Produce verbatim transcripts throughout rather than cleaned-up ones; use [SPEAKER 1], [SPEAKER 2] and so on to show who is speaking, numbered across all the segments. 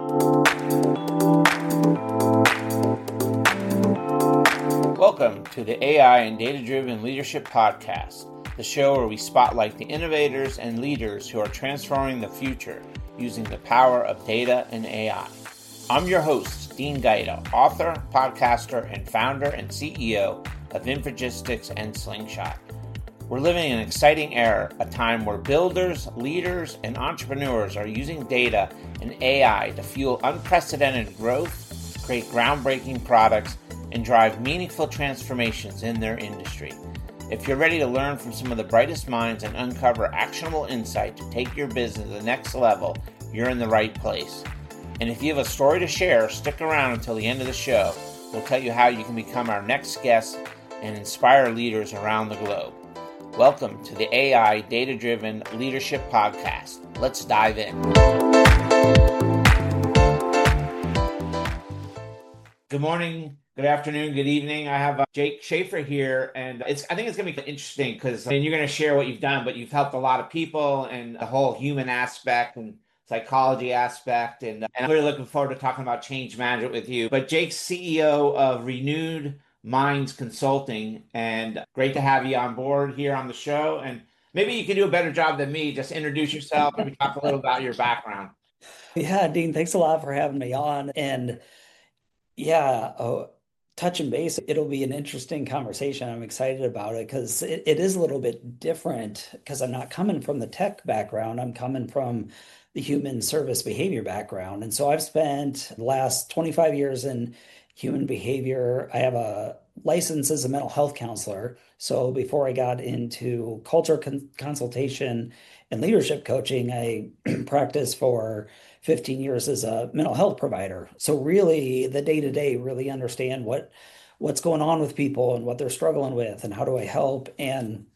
[SPEAKER 1] Welcome to the A I and Data-Driven Leadership Podcast, the show where we spotlight the innovators and leaders who are transforming the future using the power of data and A I. I'm your host, Dean Gaeta, author, podcaster, and founder and C E O of Infogistics and Slingshot. We're living in an exciting era, a time where builders, leaders, and entrepreneurs are using data and A I to fuel unprecedented growth, create groundbreaking products, and drive meaningful transformations in their industry. If you're ready to learn from some of the brightest minds and uncover actionable insight to take your business to the next level, you're in the right place. And if you have a story to share, stick around until the end of the show. We'll tell you how you can become our next guest and inspire leaders around the globe. Welcome to the A I Data-Driven Leadership Podcast. Let's dive in. Good morning, good afternoon, good evening. I have uh, Jake Schaefer here, and it's I think it's going to be interesting because I mean, you're going to share what you've done, but you've helped a lot of people and the whole human aspect and psychology aspect, and, and I'm really looking forward to talking about change management with you. But Jake's C E O of Renewed Minds Consulting, and great to have you on board here on the show. And maybe you can do a better job than me. Just introduce yourself, maybe talk a little about your background.
[SPEAKER 2] Yeah, Dean, thanks a lot for having me on. And yeah, uh, touch and base, it'll be an interesting conversation. I'm excited about it because it, it is a little bit different because I'm not coming from the tech background. I'm coming from the human service behavior background. And so I've spent the last twenty-five years in human behavior. I have a license as a mental health counselor. So before I got into culture con consultation and leadership coaching, I practiced for fifteen years as a mental health provider. So really the day-to-day, really understand what what's going on with people and what they're struggling with and how do I help. And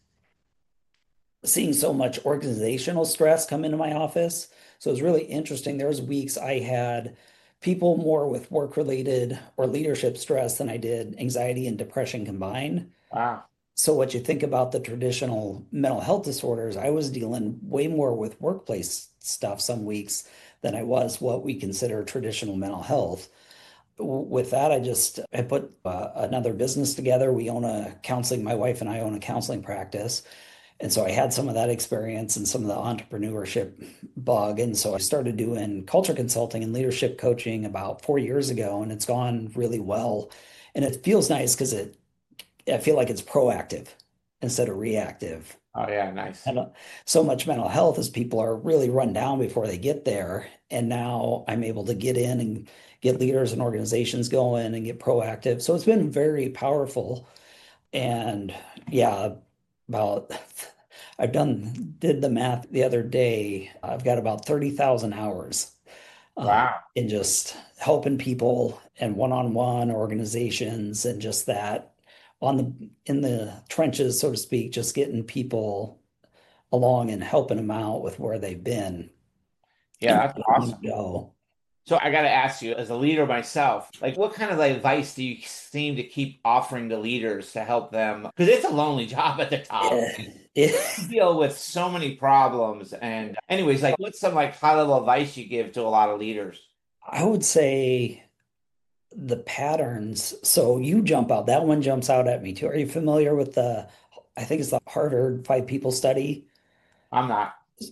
[SPEAKER 2] seeing so much organizational stress come into my office. So it was really interesting. There was weeks I had people more with work-related or leadership stress than I did anxiety and depression combined.
[SPEAKER 1] Wow.
[SPEAKER 2] So what you think about the traditional mental health disorders, I was dealing way more with workplace stuff some weeks than I was what we consider traditional mental health. With that, I just I put uh, another business together. We own a counseling, my wife and I own a counseling practice. And so I had some of that experience and some of the entrepreneurship bug. And so I started doing culture consulting and leadership coaching about four years ago, and it's gone really well. And it feels nice because it I feel like it's proactive instead of reactive.
[SPEAKER 1] Oh, yeah, nice.
[SPEAKER 2] And uh, so much mental health is people are really run down before they get there. And now I'm able to get in and get leaders and organizations going and get proactive. So it's been very powerful. And yeah, about I've done did the math the other day. I've got about thirty thousand hours uh,
[SPEAKER 1] Wow.
[SPEAKER 2] in just helping people and one-on-one organizations and just that on the in the trenches, so to speak, just getting people along and helping them out with where they've been
[SPEAKER 1] Yeah,
[SPEAKER 2] and
[SPEAKER 1] that's
[SPEAKER 2] where they want
[SPEAKER 1] awesome.
[SPEAKER 2] to go.
[SPEAKER 1] So I got to ask you, as a leader myself, like what kind of advice do you seem to keep offering to leaders to help them? Because it's a lonely job at the top.
[SPEAKER 2] Yeah, it,
[SPEAKER 1] You deal with so many problems. And anyways, like what's some like high level advice you give to a lot of leaders?
[SPEAKER 2] I would say the patterns. So you jump out. That one jumps out at me too. Are you familiar with the, I think it's the Harvard Five People Study?
[SPEAKER 1] I'm not.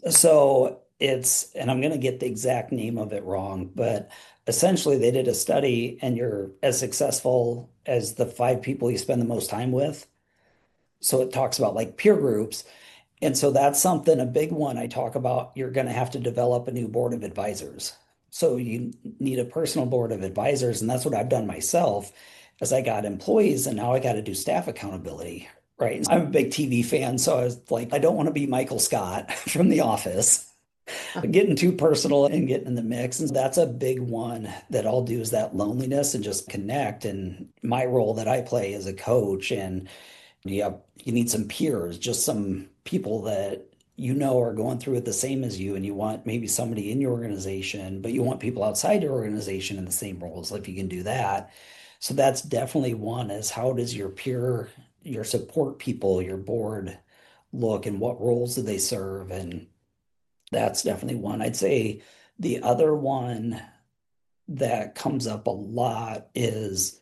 [SPEAKER 2] So it's, and I'm going to get the exact name of it wrong, but essentially they did a study and you're as successful as the five people you spend the most time with. So it talks about like peer groups. And so that's something, a big one I talk about. You're going to have to develop a new board of advisors. So you need a personal board of advisors. And that's what I've done myself as I got employees and now I got to do staff accountability, right? I'm a big T V fan. So I was like, I don't want to be Michael Scott from The Office, getting too personal and getting in the mix. And that's a big one that I'll do is that loneliness and just connect. And my role that I play as a coach and yeah, you need some peers, just some people that you know are going through it the same as you, and you want maybe somebody in your organization, but you want people outside your organization in the same roles, if you can do that. So that's definitely one is how does your peer, your support people, your board look and what roles do they serve? And that's definitely one. I'd say the other one that comes up a lot is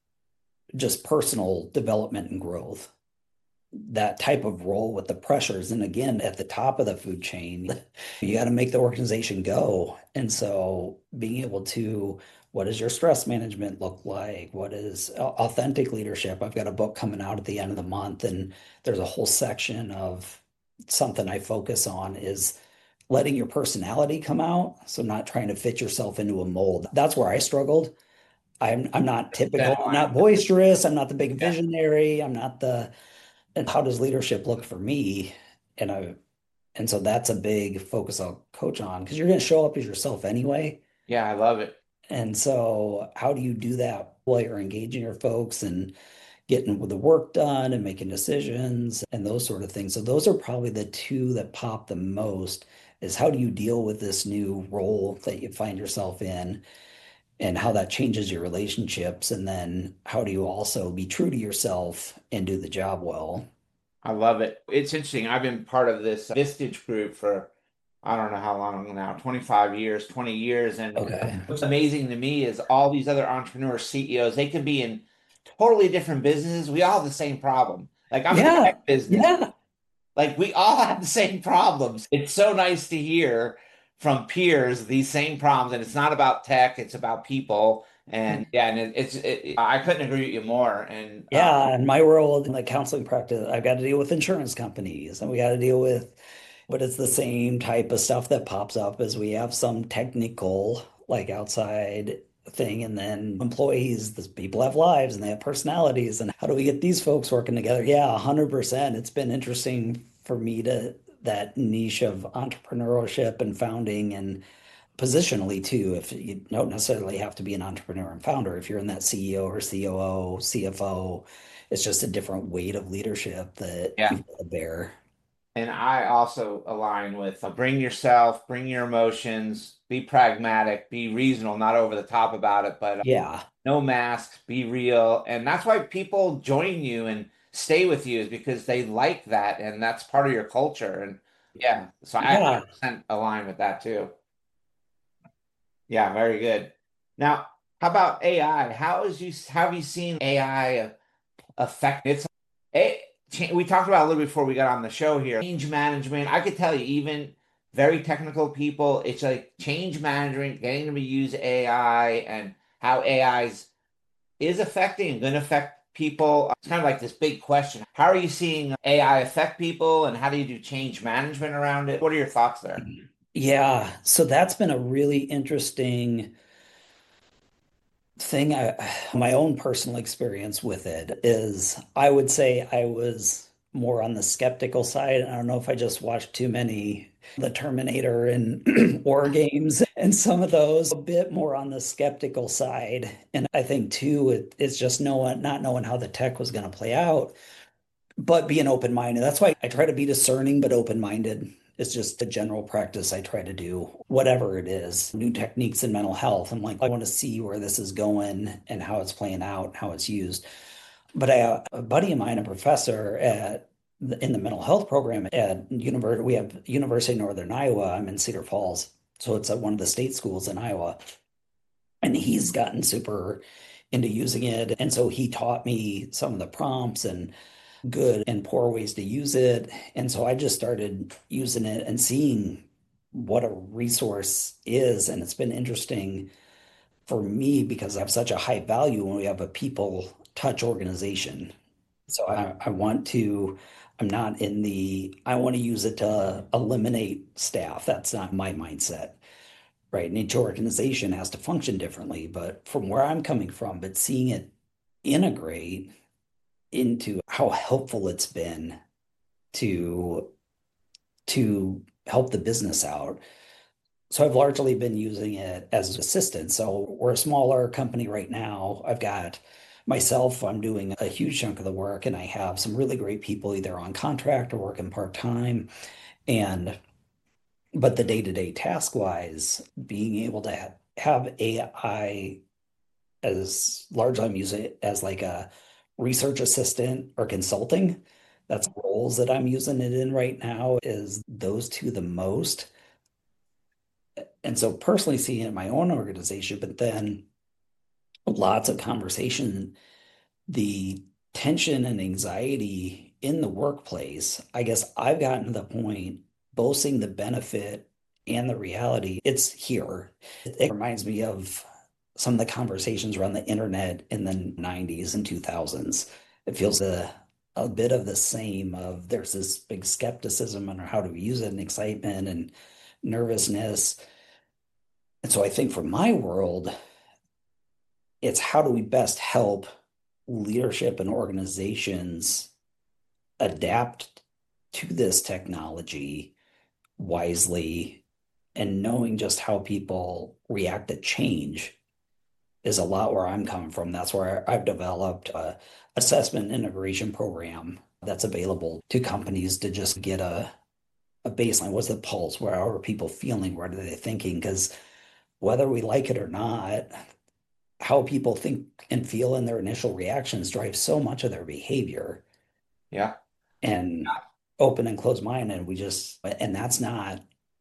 [SPEAKER 2] just personal development and growth. That type of role with the pressures. And again, at the top of the food chain, you got to make the organization go. And so being able to, what does your stress management look like? What is authentic leadership? I've got a book coming out at the end of the month, and there's a whole section of something I focus on is letting your personality come out. So not trying to fit yourself into a mold. That's where I struggled. I'm I'm not
[SPEAKER 1] That
[SPEAKER 2] typical. I'm
[SPEAKER 1] align
[SPEAKER 2] not
[SPEAKER 1] with-
[SPEAKER 2] boisterous. I'm not the big
[SPEAKER 1] Yeah.
[SPEAKER 2] visionary. I'm not the, and how does leadership look for me? And I, and so that's a big focus I'll coach on because you're going to show up as yourself anyway.
[SPEAKER 1] Yeah, I love it.
[SPEAKER 2] And so how do you do that while you're engaging your folks and getting the work done and making decisions and those sort of things? So those are probably the two that pop the most is how do you deal with this new role that you find yourself in and how that changes your relationships? And then how do you also be true to yourself and do the job well?
[SPEAKER 1] I love it. It's interesting. I've been part of this Vistage group for I don't know how long now, twenty-five years, twenty years. And
[SPEAKER 2] Okay.
[SPEAKER 1] what's amazing to me is all these other entrepreneur C E Os, they could be in totally different businesses. We all have the same problem. Like I'm in the
[SPEAKER 2] Yeah.
[SPEAKER 1] tech business.
[SPEAKER 2] Yeah.
[SPEAKER 1] Like we all have the same problems. It's so nice to hear from peers these same problems. And it's not about tech, it's about people. And yeah, and it, it's it, I couldn't agree with you more. And uh,
[SPEAKER 2] Yeah, in my world, in the counseling practice, I've got to deal with insurance companies and we got to deal with, but it's the same type of stuff that pops up as we have some technical, like outside thing, and then employees, these people have lives and they have personalities. And how do we get these folks working together? Yeah, one hundred percent. It's been interesting for me to that niche of entrepreneurship and founding and positionally too, if you don't necessarily have to be an entrepreneur and founder, if you're in that C E O or C O O, C F O, it's just a different weight of leadership that
[SPEAKER 1] yeah.
[SPEAKER 2] you've got to bear.
[SPEAKER 1] And I also align with uh, bring yourself, bring your emotions, be pragmatic, be reasonable, not over the top about it, but uh,
[SPEAKER 2] Yeah.
[SPEAKER 1] no masks, be real. And that's why people join you and stay with you is because they like that and that's part of your culture. And yeah, so I
[SPEAKER 2] Yeah.
[SPEAKER 1] one hundred percent align with that too. Yeah, very good. Now, how about A I? How is you how have you seen A I affect it's a cha- we talked about it a little before we got on the show here. Change management. I could tell you, even very technical people, it's like change management, getting them to use A I and how A I is is affecting and going to affect people. It's kind of like this big question. How are you seeing A I affect people and how do you do change management around it? What are your thoughts there?
[SPEAKER 2] Yeah. So that's been a really interesting thing. I, my own personal experience with it is I would say I was more on the skeptical side. I don't know if I just watched too many The Terminator and War Games and some of those, a bit more on the skeptical side. And I think too, it, it's just knowing, not knowing how the tech was going to play out, but being open-minded. That's why I try to be discerning but open-minded. It's just a general practice I try to do, whatever it is. New techniques in mental health. I'm like, I want to see where this is going and how it's playing out, how it's used. But I, a buddy of mine, a professor at in the mental health program at university, we have University of Northern Iowa. I'm in Cedar Falls, so it's at one of the state schools in Iowa, and he's gotten super into using it. And so he taught me some of the prompts and good and poor ways to use it. And so I just started using it and seeing what a resource is. And it's been interesting for me because I have such a high value when we have a people touch organization. So I, I want to, I'm not in the, I want to use it to eliminate staff. That's not my mindset, right? And each organization has to function differently. But from where I'm coming from, but seeing it integrate into how helpful it's been to to help the business out. So I've largely been using it as an assistant. So we're a smaller company right now. I've got myself, I'm doing a huge chunk of the work, and I have some really great people either on contract or working part-time. And but the day-to-day task wise, being able to ha have A I as largely I'm using it as like a research assistant or consulting. That's roles that I'm using it in right now is those two the most. And so personally seeing it in my own organization, but then lots of conversation, the tension and anxiety in the workplace, I guess I've gotten to the point both seeing the benefit and the reality, it's here. It reminds me of some of the conversations around the internet in the nineties and two thousands. It feels a, a bit of the same of there's this big skepticism on how to use it and excitement and nervousness. And so I think for my world, it's how do we best help leadership and organizations adapt to this technology wisely and knowing just how people react to change is a lot where I'm coming from. That's where I've developed a assessment integration program that's available to companies to just get a, a baseline. What's the pulse? Where are people feeling? What are they thinking? Because whether we like it or not, how people think and feel in their initial reactions drives so much of their behavior.
[SPEAKER 1] Yeah.
[SPEAKER 2] And open and closed minded, we just, and that's not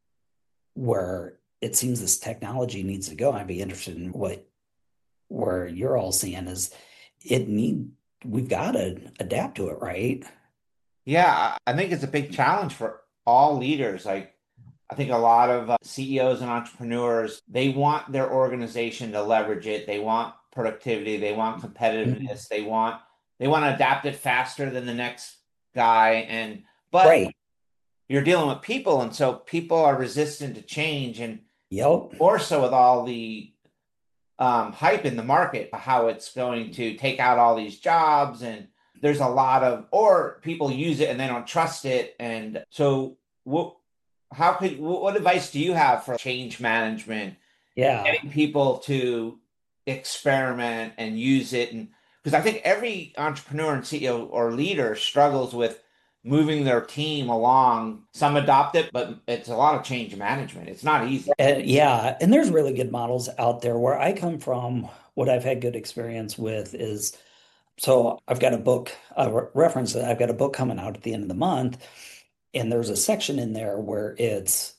[SPEAKER 2] where it seems this technology needs to go. I'd be interested in what where you're all seeing is it need we've got to adapt to it, right?
[SPEAKER 1] Yeah, I I think it's a big challenge for all leaders. Like, I think a lot of uh, C E Os and entrepreneurs, they want their organization to leverage it. They want productivity, they want
[SPEAKER 2] Mhm.
[SPEAKER 1] competitiveness, they want they want to adapt it faster than the next guy. And but
[SPEAKER 2] Right.
[SPEAKER 1] you're dealing with people, and so people are resistant to change, and
[SPEAKER 2] Yep.
[SPEAKER 1] more so with all the um, hype in the market, how it's going to take out all these jobs. And there's a lot of, or people use it and they don't trust it. And so, what, how could, what advice do you have for change management,
[SPEAKER 2] Yeah.
[SPEAKER 1] getting people to experiment and use it? And because I think every entrepreneur and C E O or leader struggles with moving their team along. Some adopt it, but it's a lot of change management. It's not easy.
[SPEAKER 2] Uh, yeah, and there's really good models out there. Where I come from, what I've had good experience with is so I've got a book, a re- reference. I've got a book coming out at the end of the month, and there's a section in there where it's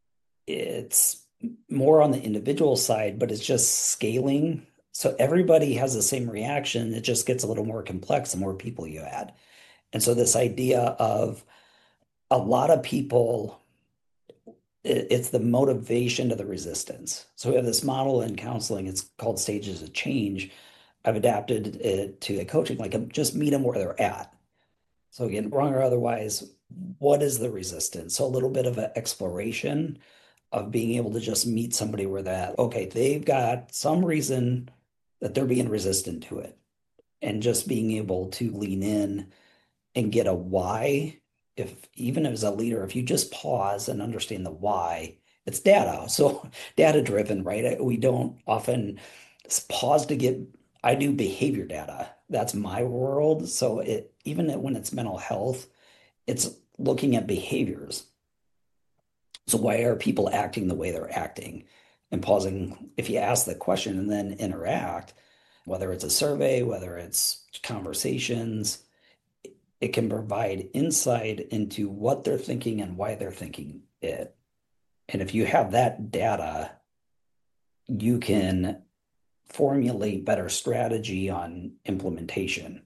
[SPEAKER 2] it's more on the individual side, but it's just scaling. So everybody has the same reaction. It just gets a little more complex the more people you add. And so this idea of a lot of people, it- it's the motivation to the resistance. So we have this model in counseling. It's called stages of change. I've adapted it to the coaching, like um, just meet them where they're at. So again, wrong or otherwise, what is the resistance? So a little bit of an exploration of being able to just meet somebody where that, okay, they've got some reason that they're being resistant to it. And just being able to lean in and get a why. If even as a leader, if you just pause and understand the why, it's data. So data driven, right? We don't often pause to get, I do behavior data. That's my world. So it even when it's mental health, it's looking at behaviors. So why are people acting the way they're acting? And pausing, if you ask the question and then interact, whether it's a survey, whether it's conversations, it can provide insight into what they're thinking and why they're thinking it. And if you have that data, you can formulate better strategy on implementation.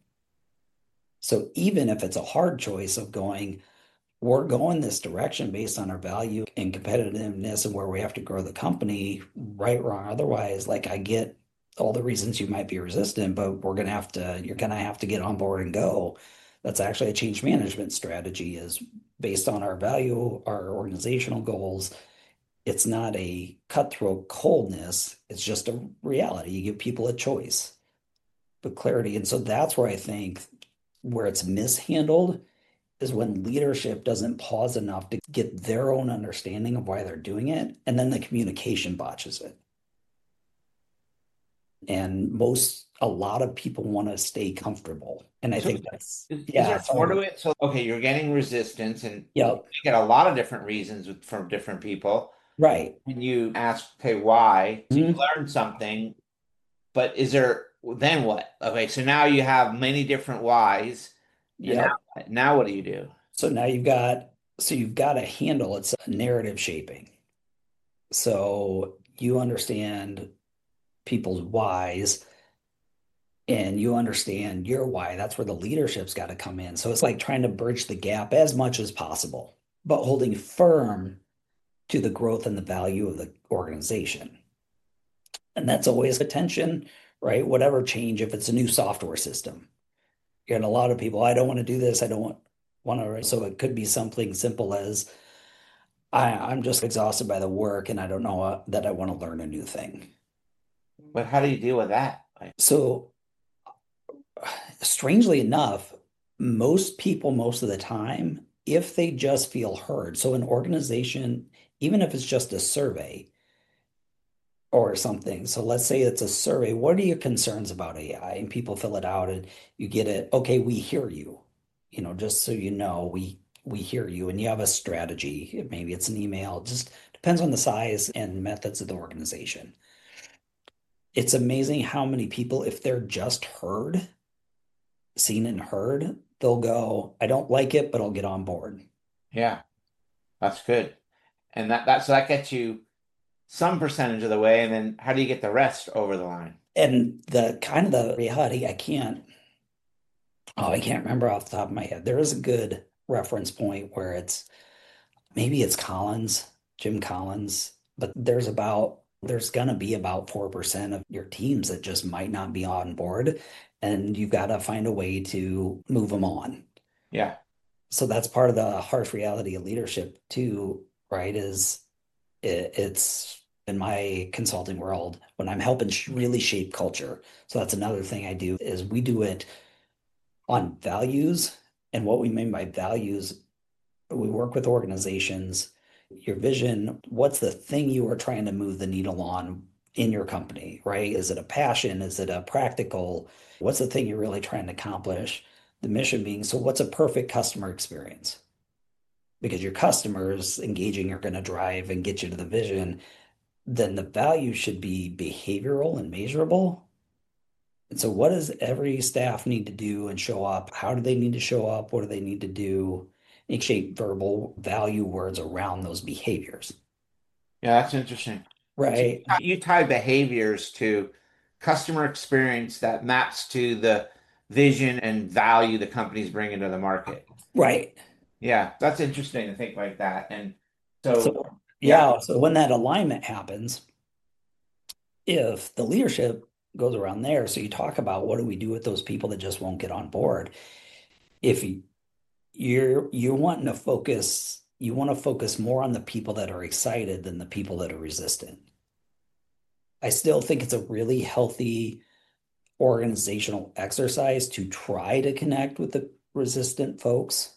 [SPEAKER 2] So even if it's a hard choice of going, we're going this direction based on our value and competitiveness and where we have to grow the company, right, wrong, otherwise, like I get all the reasons you might be resistant, but we're gonna have to, you're gonna have to get on board and go. That's actually a change management strategy is based on our value, our organizational goals. It's not a cutthroat coldness, it's just a reality. You give people a choice, but clarity. And so that's where I think where it's mishandled is when leadership doesn't pause enough to get their own understanding of why they're doing it, and then the communication botches it. And most, a lot of people want to stay comfortable. And I
[SPEAKER 1] So
[SPEAKER 2] think that's,
[SPEAKER 1] is, is
[SPEAKER 2] yeah,
[SPEAKER 1] there more to
[SPEAKER 2] sorry.
[SPEAKER 1] it? So, okay, you're getting resistance, and you
[SPEAKER 2] Yeah,
[SPEAKER 1] get a lot of different reasons with, from different people.
[SPEAKER 2] right.
[SPEAKER 1] And you ask, okay, why? So you
[SPEAKER 2] Mhm.
[SPEAKER 1] learn something, but is there, then what? Okay, so now you have many different whys, and now,
[SPEAKER 2] Yep.
[SPEAKER 1] now what do you do?
[SPEAKER 2] So now you've got, so you've got to handle it's narrative shaping. So you understand people's whys and you understand your why. That's where the leadership's got to come in. So it's like trying to bridge the gap as much as possible, but holding firm to the growth and the value of the organization. And that's always a tension, right? Whatever change, if it's a new software system, and a lot of people, I don't want to do this. I don't want want to. So it could be something simple as I, I'm just exhausted by the work and I don't know uh, that I want to learn a new thing.
[SPEAKER 1] But how do you deal with that? Like,
[SPEAKER 2] So strangely enough, most people, most of the time, if they just feel heard, so an organization, even if it's just a survey or something, so let's say it's a survey, what are your concerns about A I? And people fill it out and you get it, okay, we hear you. You know, just so you know, we we hear you and you have a strategy. Maybe it's an email, just depends on the size and methods of the organization. It's amazing how many people, if they're just heard, seen and heard, they'll go, I don't like it, but I'll get on board.
[SPEAKER 1] yeah, that's good. And that, that so that gets you some percentage of the way, and then how do you get the rest over the line?
[SPEAKER 2] And the kind of the reality, I can't, oh, I can't remember off the top of my head. There is a good reference point where it's maybe it's Collins, Jim Collins, but there's about, there's going to be about four percent of your teams that just might not be on board. And you've got to find a way to move them on.
[SPEAKER 1] Yeah,
[SPEAKER 2] So that's part of the harsh reality of leadership too, right? Is it, it's in my consulting world when I'm helping sh really shape culture. So that's another thing I do is we do it on values. And what we mean by values, we work with organizations, your vision, what's the thing you are trying to move the needle on in your company, right? Is it a passion? Is it a practical? What's the thing you're really trying to accomplish? The mission being, so what's a perfect customer experience? Because your customers engaging are going to drive and get you to the vision, then the value should be behavioral and measurable. And so, what does every staff need to do and show up? How do they need to show up? What do they need to do? And shape verbal value words around those behaviors,
[SPEAKER 1] yeah, that's interesting. So
[SPEAKER 2] right?
[SPEAKER 1] you tie behaviors to customer experience that maps to the vision and value the company's bringing to the market.
[SPEAKER 2] Right.
[SPEAKER 1] Yeah, that's interesting to think like that. And so,
[SPEAKER 2] So,
[SPEAKER 1] yeah,
[SPEAKER 2] yeah. So, when that alignment happens, if the leadership goes around there, so you talk about what do we do with those people that just won't get on board? If you you're you're wanting to focus you want to focus more on the people that are excited than the people that are resistant. I still think it's a really healthy organizational exercise to try to connect with the resistant folks,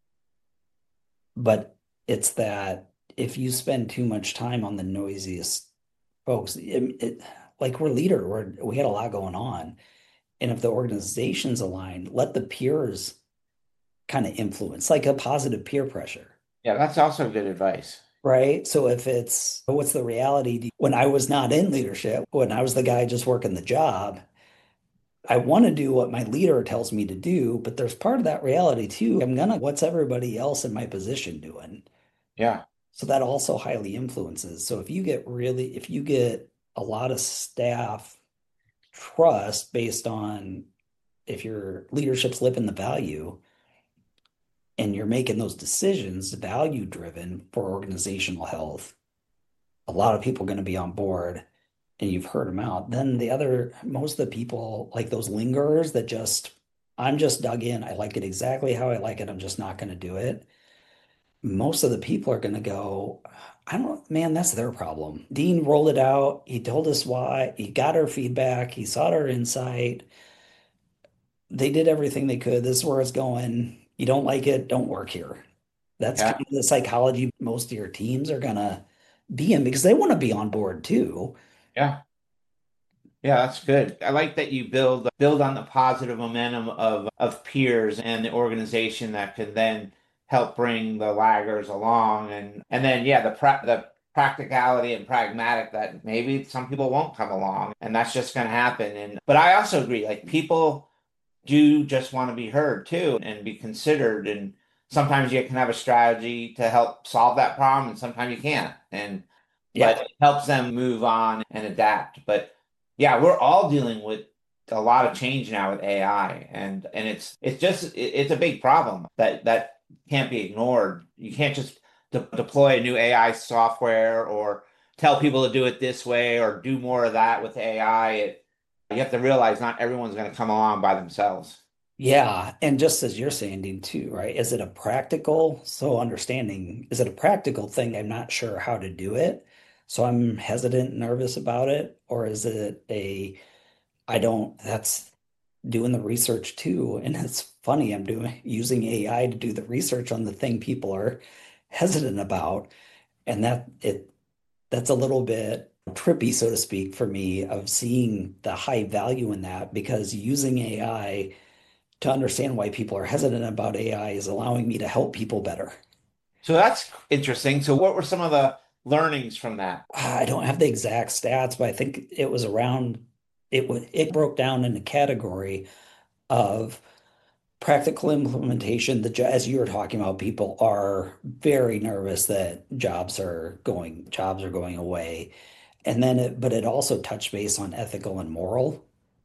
[SPEAKER 2] but it's that if you spend too much time on the noisiest folks, it, it like we're leader, we're we got a lot going on. And if the organization's aligned, let the peers kind of influence, like a positive peer pressure.
[SPEAKER 1] yeah, that's also good advice.
[SPEAKER 2] Right. So if it's what's the reality when I was not in leadership, when I was the guy just working the job, I want to do what my leader tells me to do, but there's part of that reality too. I'm gonna, what's everybody else in my position doing?
[SPEAKER 1] Yeah,
[SPEAKER 2] So that also highly influences. So if you get really, if you get a lot of staff trust based on if your leadership's living the value and you're making those decisions value driven for organizational health, a lot of people are going to be on board and you've heard them out. Then the other, most of the people, like those lingerers that just, I'm just dug in. I like it exactly how I like it. I'm just not going to do it. Most of the people are going to go, I don't, man, that's their problem. Dean rolled it out. He told us why. He got our feedback. He sought our insight. They did everything they could. This is where it's going. You don't like it, don't work here. That's kind
[SPEAKER 1] yeah,
[SPEAKER 2] of the psychology most of your teams are gonna be in because they want to be on board too.
[SPEAKER 1] yeah. Yeah, that's good. I like that you build build on the positive momentum of of peers and the organization that could then help bring the laggers along, and and then yeah, the pra the practicality and pragmatic that maybe some people won't come along, and that's just going to happen. And but I also agree, like people do just want to be heard too and be considered, and sometimes you can have a strategy to help solve that problem, and sometimes you can't. And
[SPEAKER 2] Yeah.
[SPEAKER 1] but it helps them move on and adapt. But yeah, we're all dealing with a lot of change now with A I, and and it's it's just it- it's a big problem that that can't be ignored. You can't just de deploy a new A I software or tell people to do it this way or do more of that with A I. It, you have to realize not everyone's going to come along by themselves.
[SPEAKER 2] Yeah. And just as you're saying, Dean, too, right? Is it a practical, so understanding, is it a practical thing? I'm not sure how to do it. So I'm hesitant, nervous about it. Or is it a, I don't, that's doing the research too. And it's funny, I'm doing using A I to do the research on the thing people are hesitant about. And that it that's a little bit trippy, so to speak, for me of seeing the high value in that because using A I to understand why people are hesitant about A I is allowing me to help people better.
[SPEAKER 1] So that's interesting. So what were some of the learnings from that?
[SPEAKER 2] I don't have the exact stats, but I think it was around it was it broke down in a category of practical implementation. The as you were talking about, people are very nervous that jobs are going jobs are going away. And then it, but it also touched base on ethical and moral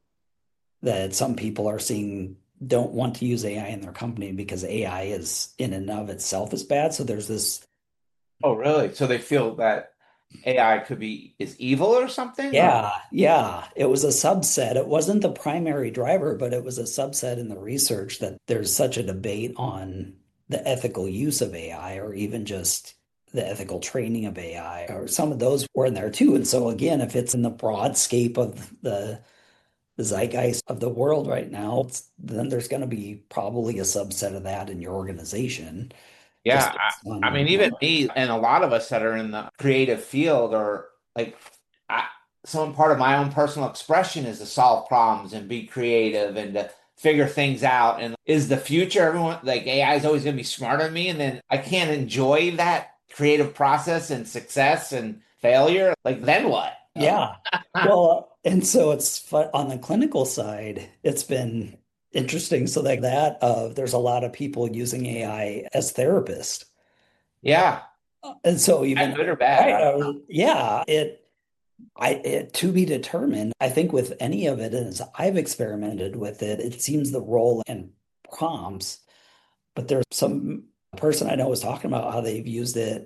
[SPEAKER 2] that some people are seeing don't want to use A I in their company because A I is in and of itself is bad. So there's this,
[SPEAKER 1] Oh, really? So they feel that A I could be is evil or something, or
[SPEAKER 2] yeah, yeah, it was a subset. It wasn't the primary driver, but it was a subset in the research that there's such a debate on the ethical use of A I or even just the ethical training of A I, or some of those were in there too. And so again, if it's in the broad scape of the the zeitgeist of the world right now, then there's going to be probably a subset of that in your organization, just
[SPEAKER 1] yeah,
[SPEAKER 2] based
[SPEAKER 1] I, I
[SPEAKER 2] on
[SPEAKER 1] mean, even me and a lot of us that are in the creative field are like, I, some part of my own personal expression is to solve problems and be creative and to figure things out. And is the future everyone like A I is always going to be smarter than me, and then I can't enjoy that creative process and success and failure? Like, then what?
[SPEAKER 2] yeah. Well, and so it's fun on the clinical side, it's been interesting. So like that of there's a lot of people using A I as therapists.
[SPEAKER 1] Yeah,
[SPEAKER 2] And so even
[SPEAKER 1] that good or bad?
[SPEAKER 2] right,
[SPEAKER 1] I don't
[SPEAKER 2] uh, yeah, it I it to be determined. I think with any of it, as I've experimented with it, it seems the role and prompts. But there's some person I know was talking about how they've used it.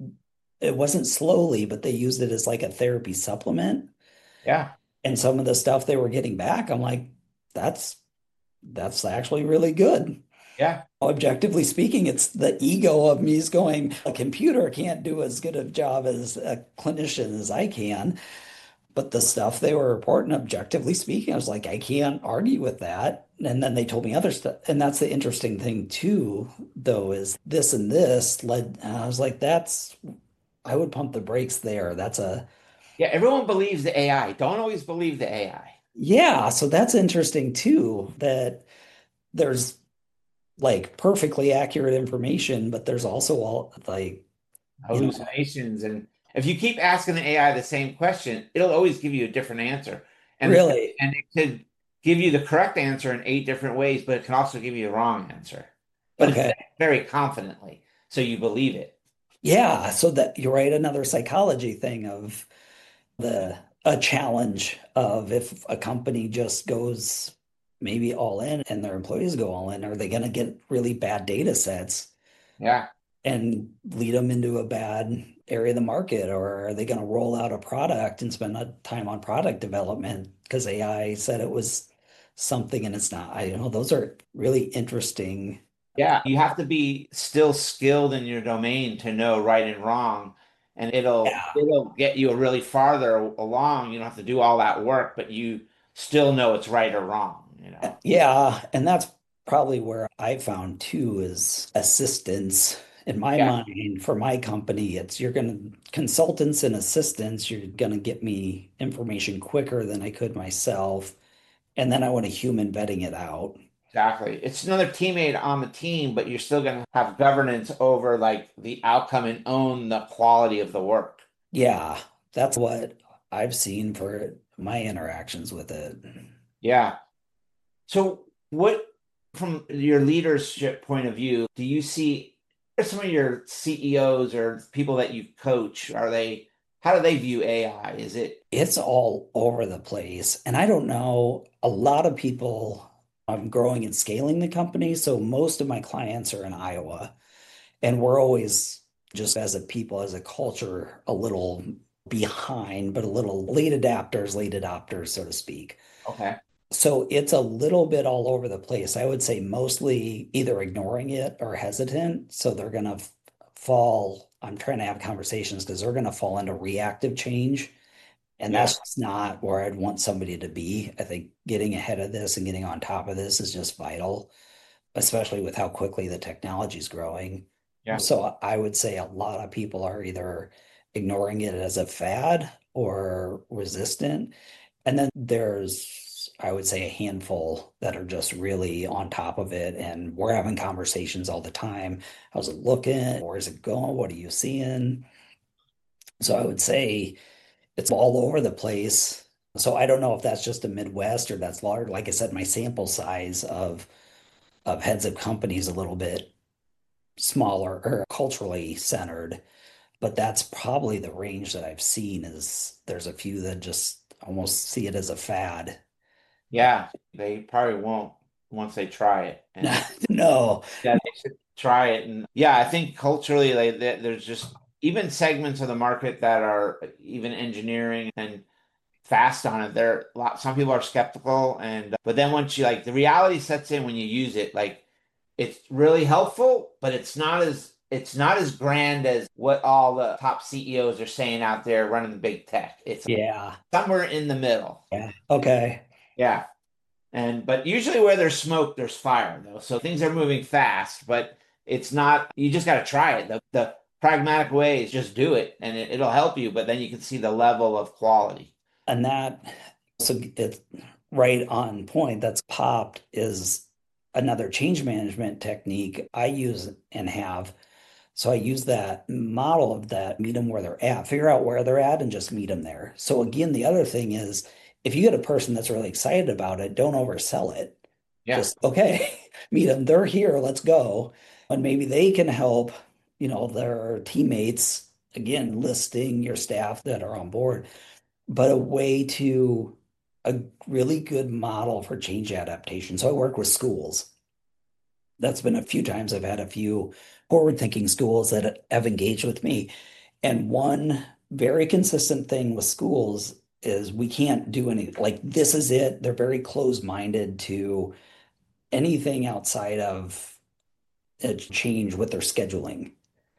[SPEAKER 2] It wasn't slowly, but they used it as like a therapy supplement.
[SPEAKER 1] yeah,
[SPEAKER 2] And some of the stuff they were getting back, I'm like, that's that's actually really good.
[SPEAKER 1] yeah.
[SPEAKER 2] Objectively speaking, it's the ego of me is going, a computer can't do as good a job as a clinician as I can. But the stuff they were reporting, objectively speaking, I was like, I can't argue with that. And then they told me other stuff. And that's the interesting thing too, though, is this and this led, and I was like, that's, I would pump the brakes there. That's a,
[SPEAKER 1] Yeah, everyone believes the A I. Don't always believe the A I.
[SPEAKER 2] yeah. So that's interesting too, that there's like perfectly accurate information, but there's also all like, you know,
[SPEAKER 1] Hallucinations. And if you keep asking the A I the same question, it'll always give you a different answer. And
[SPEAKER 2] really,
[SPEAKER 1] and it could give you the correct answer in eight different ways, but it can also give you the wrong answer. But it's
[SPEAKER 2] okay.
[SPEAKER 1] very confidently, so you believe it.
[SPEAKER 2] Yeah. So that you're right. Another psychology thing of the a challenge of if a company just goes maybe all in and their employees go all in, are they going to get really bad data sets
[SPEAKER 1] Yeah,
[SPEAKER 2] and lead them into a bad area of the market? Or are they going to roll out a product and spend a time on product development because A I said it was something and it's not? I don't know. Those are really interesting.
[SPEAKER 1] yeah. You have to be still skilled in your domain to know right and wrong, and it'll
[SPEAKER 2] Yeah.
[SPEAKER 1] it'll get you really farther along. You don't have to do all that work, but you still know it's right or wrong, you know.
[SPEAKER 2] Yeah. And that's probably where I found too is assistance. In my
[SPEAKER 1] Yeah,
[SPEAKER 2] mind, for my company, it's you're going to consultants and assistants, you're going to get me information quicker than I could myself. And then I want a human vetting it out.
[SPEAKER 1] exactly. It's another teammate on the team, but you're still going to have governance over like the outcome and own the quality of the work.
[SPEAKER 2] Yeah, that's what I've seen for my interactions with it.
[SPEAKER 1] Yeah. So what, from your leadership point of view, do you see some of your C E Os or people that you coach, are they how do they view A I? Is it
[SPEAKER 2] It's all over the place. And I don't know, a lot of people, I'm growing and scaling the company. So most of my clients are in Iowa. And we're always, just as a people, as a culture, a little behind, but a little late adapters, late adopters, so to speak.
[SPEAKER 1] okay?
[SPEAKER 2] So it's a little bit all over the place. I would say mostly either ignoring it or hesitant. So they're going to fall. I'm trying to have conversations because they're going to fall into reactive change. And
[SPEAKER 1] Yeah,
[SPEAKER 2] that's just not where I'd want somebody to be. I think getting ahead of this and getting on top of this is just vital, especially with how quickly the technology is growing.
[SPEAKER 1] yeah,
[SPEAKER 2] So I would say a lot of people are either ignoring it as a fad or resistant. And then there's, I would say, a handful that are just really on top of it. And we're having conversations all the time. How's it looking? Where is it going? What are you seeing? So I would say it's all over the place. So I don't know if that's just a Midwest or that's large. Like I said, my sample size of of heads of companies a little bit smaller or culturally centered, but that's probably the range that I've seen is there's a few that just almost see it as a fad.
[SPEAKER 1] yeah. They probably won't once they try it, and
[SPEAKER 2] No.
[SPEAKER 1] yeah, they should try it. And yeah, I think culturally, like there- there's just even segments of the market that are even engineering and fast on it. There, a lot, some people are skeptical, and but then once you like the reality sets in when you use it, like it's really helpful, but it's not as it's not as grand as what all the top C E Os are saying out there running the big tech. It's
[SPEAKER 2] Yeah.
[SPEAKER 1] somewhere in the middle.
[SPEAKER 2] Yeah. Okay.
[SPEAKER 1] Yeah. And but usually where there's smoke, there's fire though. So things are moving fast, but it's not, you just got to try it. The, the pragmatic way is just do it and it, it'll help you, but then you can see the level of quality.
[SPEAKER 2] And that, so it's right on point. That's popped is another change management technique I use and have. So I use that model of that, meet them where they're at, figure out where they're at and just meet them there. So again, the other thing is if you get a person that's really excited about it, don't oversell it.
[SPEAKER 1] Yeah.
[SPEAKER 2] Just, okay, meet them, they're here, let's go. And maybe they can help, you know, their teammates, again, listing your staff that are on board, but a way to a really good model for change adaptation. So I work with schools. That's been a few times I've had a few forward-thinking schools that have engaged with me. And one very consistent thing with schools is we can't do any, like, this is it. They're very closed-minded to anything outside of a change with their scheduling.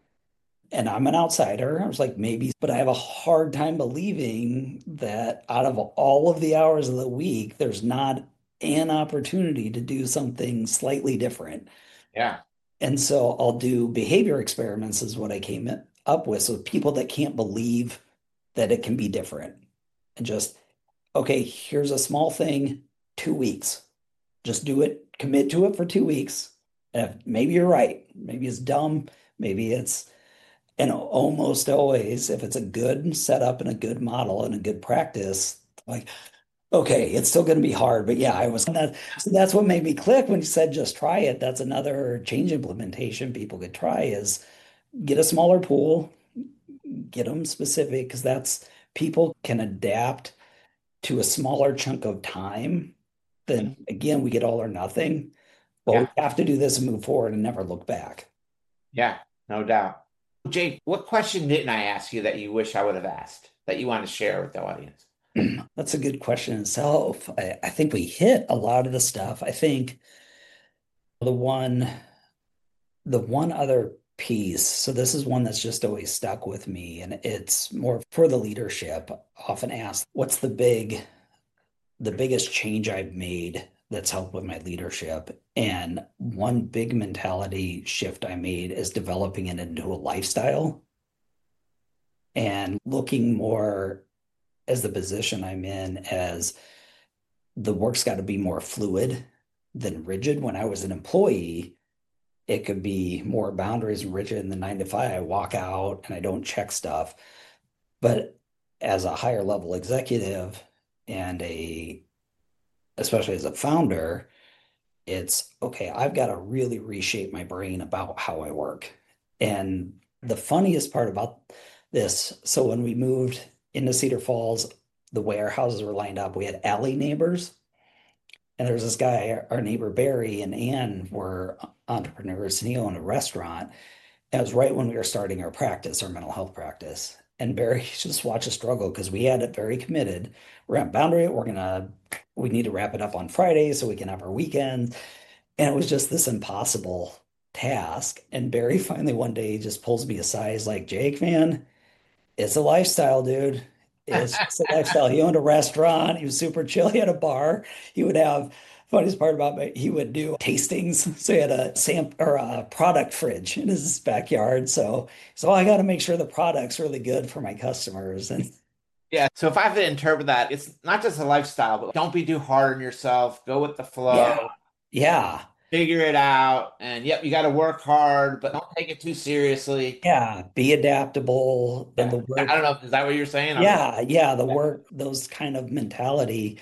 [SPEAKER 2] And I'm an outsider. I was like, maybe, but I have a hard time believing that out of all of the hours of the week, there's not an opportunity to do something slightly different.
[SPEAKER 1] Yeah.
[SPEAKER 2] And so I'll do behavior experiments, is what I came up with. So people that can't believe that it can be different. And just, okay, here's a small thing, two weeks. Just do it, commit to it for two weeks. And if, maybe you're right. Maybe it's dumb. Maybe it's, and almost always, if it's a good setup and a good model and a good practice, like, okay, it's still going to be hard, but yeah, I was that. So that's what made me click when you said just try it. That's another change implementation people could try is get a smaller pool, get them specific, because that's people can adapt to a smaller chunk of time. Then
[SPEAKER 1] Mhm.
[SPEAKER 2] again, we get all or nothing. Well, we
[SPEAKER 1] Yeah.
[SPEAKER 2] have to do this and move forward and never look back.
[SPEAKER 1] Yeah. No doubt. Jake, what question didn't I ask you that you wish I would have asked that you want to share with the audience?
[SPEAKER 2] That's a good question itself. I, I think we hit a lot of the stuff. I think the one the one other piece, so this is one that's just always stuck with me, and it's more for the leadership. Often asked, what's the big the biggest change I've made that's helped with my leadership? And one big mentality shift I made is developing it into a lifestyle and looking more as the position I'm in as the work's got to be more fluid than rigid. When I was an employee, it could be more boundaries and rigid in the nine to five. I walk out and I don't check stuff. But as a higher level executive and a, especially as a founder, it's okay, I've got to really reshape my brain about how I work. And the funniest part about this. So when we moved into Cedar Falls, the way our houses were lined up, we had alley neighbors. And there was this guy, our neighbor Barry and Ann were entrepreneurs, and he owned a restaurant. It was right when we were starting our practice, our mental health practice. And Barry just watched us struggle because we had it very committed. We're at Boundary. We're gonna, we need to wrap it up on Friday so we can have our weekend. And it was just this impossible task. And Barry finally one day just pulls me aside. He's like, Jake, man, it's a lifestyle, dude. It's just a lifestyle. He owned a restaurant. He was super chill. He had a bar. He would have, funniest part about it, he would do tastings. So he had a sam or a product fridge in his backyard. So, so I got to make sure the product's really good for my customers. And
[SPEAKER 1] Yeah. So if I have to interpret that, it's not just a lifestyle, but don't be too hard on yourself. Go with the
[SPEAKER 2] yeah,
[SPEAKER 1] flow.
[SPEAKER 2] yeah,
[SPEAKER 1] Figure it out. And yep, you got to work hard, but don't take it too seriously.
[SPEAKER 2] yeah. Be adaptable. And
[SPEAKER 1] Yeah.
[SPEAKER 2] the
[SPEAKER 1] I
[SPEAKER 2] work,
[SPEAKER 1] don't know. Is that what you're saying? I'm,
[SPEAKER 2] yeah, yeah. The work, those kind of mentality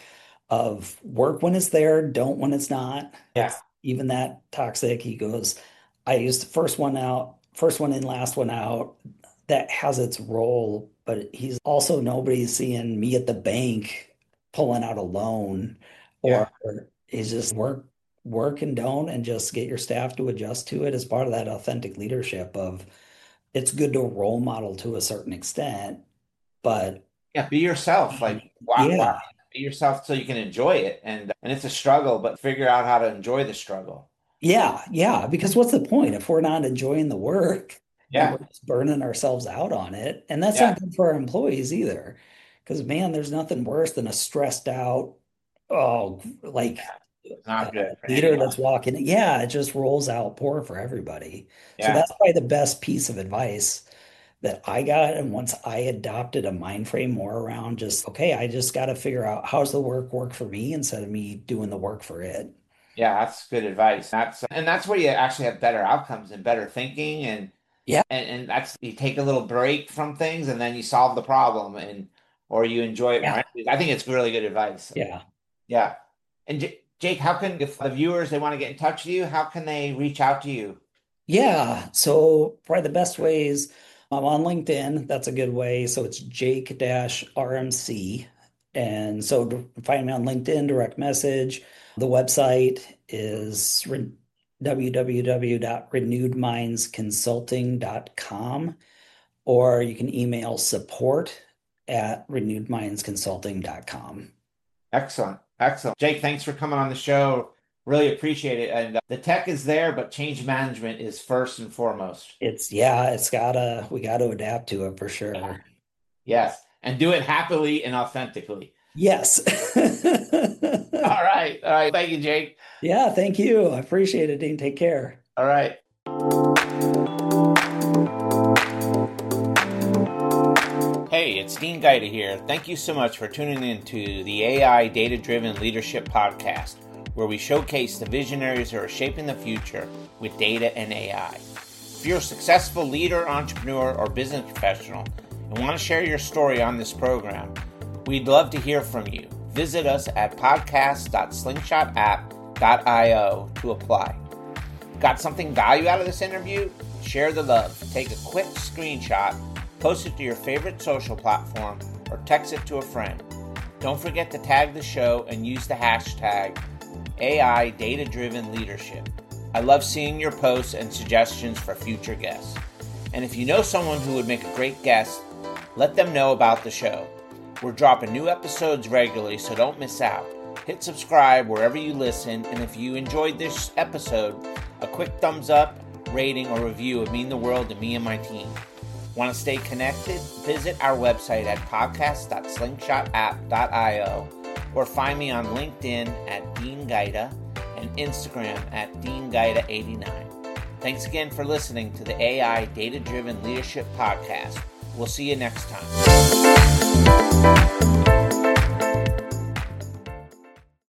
[SPEAKER 2] of work when it's there, don't when it's not.
[SPEAKER 1] yeah.
[SPEAKER 2] It's even that toxic. He goes, I used the first one out, first one in, last one out. That has its role, but he's also nobody's seeing me at the bank pulling out a loan,
[SPEAKER 1] Yeah.
[SPEAKER 2] or he's just work, work and don't, and just get your staff to adjust to it as part of that authentic leadership of it's good to role model to a certain extent, but
[SPEAKER 1] Yeah. Be yourself. Like, why, why
[SPEAKER 2] yeah.
[SPEAKER 1] be yourself so you can enjoy it? And, and it's a struggle, but figure out how to enjoy the struggle.
[SPEAKER 2] Yeah, yeah, because what's the point if we're not enjoying the work and
[SPEAKER 1] Yeah.
[SPEAKER 2] we're just burning ourselves out on it? And that's
[SPEAKER 1] Yeah.
[SPEAKER 2] not good for our employees either. Because man, there's nothing worse than a stressed out, oh, like
[SPEAKER 1] It's not
[SPEAKER 2] a
[SPEAKER 1] good for
[SPEAKER 2] leader
[SPEAKER 1] anyone.
[SPEAKER 2] that's walking. Yeah, it just rolls out poor for everybody. So
[SPEAKER 1] Yeah.
[SPEAKER 2] that's probably the best piece of advice that I got. And once I adopted a mind frame more around just, okay, I just got to figure out how's the work work for me instead of me doing the work for it.
[SPEAKER 1] Yeah, that's good advice. That's and that's where you actually have better outcomes and better thinking and
[SPEAKER 2] Yeah,
[SPEAKER 1] and, and that's you take a little break from things and then you solve the problem and or you enjoy it more.
[SPEAKER 2] yeah,
[SPEAKER 1] I think it's really good advice.
[SPEAKER 2] yeah.
[SPEAKER 1] Yeah. And J Jake, how can if the viewers they want to get in touch with you, how can they reach out to you?
[SPEAKER 2] Yeah, so probably the best ways, I'm on LinkedIn. That's a good way. So it's Jake dash R M C. And so to find me on LinkedIn, direct message. The website is re- w w w dot renewed minds consulting dot com, or you can email support at renewed minds consulting dot com.
[SPEAKER 1] Excellent. Excellent. Jake, thanks for coming on the show. Really appreciate it. And uh, the tech is there, but change management is first and foremost.
[SPEAKER 2] It's, yeah, it's gotta, we gotta adapt to it for sure.
[SPEAKER 1] Yes. And do it happily and authentically.
[SPEAKER 2] Yes.
[SPEAKER 1] All right. All right. Thank you, Jake.
[SPEAKER 2] Yeah, thank you. I appreciate it, Dean. Take care.
[SPEAKER 1] All right. Hey, it's Dean Gaeta here. Thank you so much for tuning in to the A I Data Driven Leadership Podcast, where we showcase the visionaries who are shaping the future with data and A I. If you're a successful leader, entrepreneur, or business professional and want to share your story on this program, we'd love to hear from you. Visit us at podcast dot slingshot app dot io to apply. Got something value out of this interview? Share the love. Take a quick screenshot, post it to your favorite social platform, or text it to a friend. Don't forget to tag the show and use the hashtag A I Data Driven Leadership. I love seeing your posts and suggestions for future guests. And if you know someone who would make a great guest, let them know about the show. We're dropping new episodes regularly, so don't miss out. Hit subscribe wherever you listen, and if you enjoyed this episode, a quick thumbs up, rating, or review would mean the world to me and my team. Want to stay connected? Visit our website at podcast dot slingshot app dot io or find me on LinkedIn at Dean Gaeta and Instagram at Dean Gaeta eighty-nine. Thanks again for listening to the A I Data Driven Leadership Podcast. We'll see you next time.